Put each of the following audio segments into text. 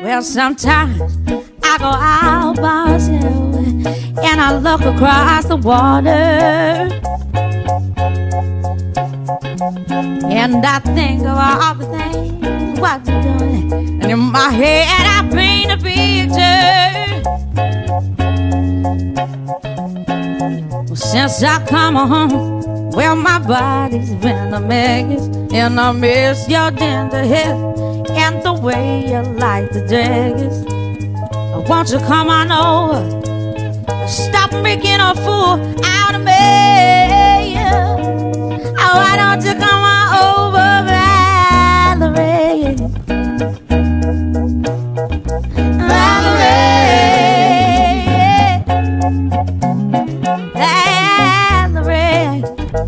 Well, sometimes I go out by myself and I look across the water, and I think of all the things what you're doing, and in my head I paint a picture. Well, since I come home, well, my body's been a mess, and I miss your tender hair and the way you like the dress. Won't you come on over? Stop making a fool out of me. Oh, why don't you come on over, Valerie? Valerie, Valerie,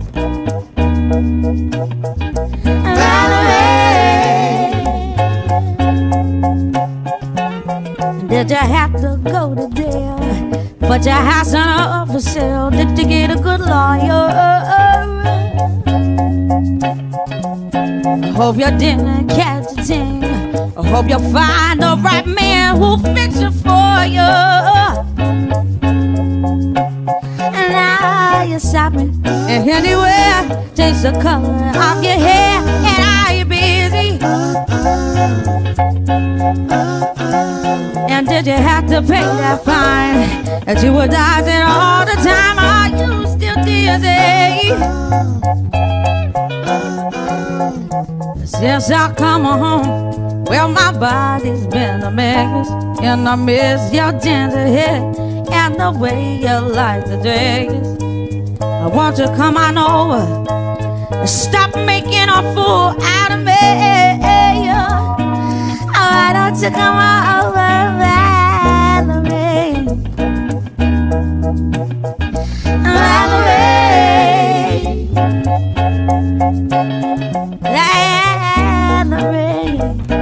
Valerie. Did you have to go to jail? But your house ain't up for sale. Did you get a good lawyer? I hope you didn't catch a thing. I hope you find the right man who'll fix it for you. And now you're shopping and anywhere, change the color of your hair. And are you busy? And did you have to pay that fine that you were dodging all the time? Are you still dizzy? Since I come home, well, my body's been a mess, and I miss your ginger hair and the way you like the dress. I want you to come on over and stop making a fool out of me. Why don't you come on over, Valerie? Valerie, Valerie,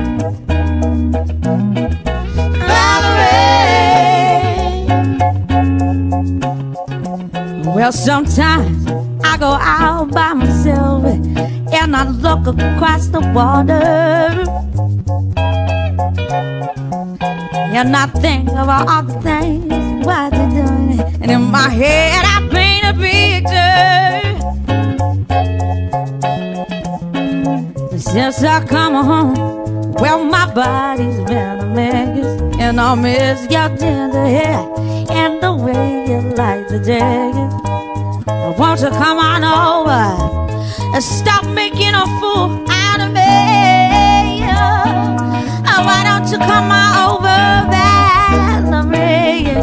Valerie. Well, sometimes I go out by myself and I look across the water, and I think of all the things what you're doing, and in my head I paint a picture. Since I come home, well, my body's been a mess, and I miss your tender hair and the way you like the dress. Won't you come on over and stop making a fool out of me? Why don't you come on over, Valerie?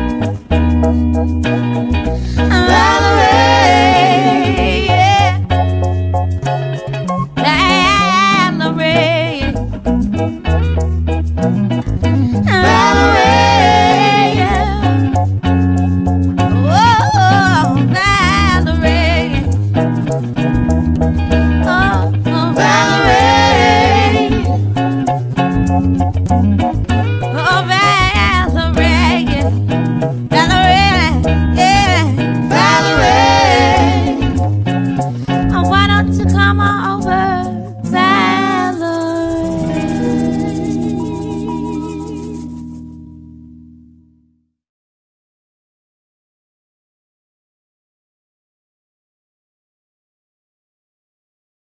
Valerie, Valerie, Valerie, oh, Valerie, oh, Valerie. Oh, Valerie, Valerie, yeah, Valerie. Oh, why don't you come on over?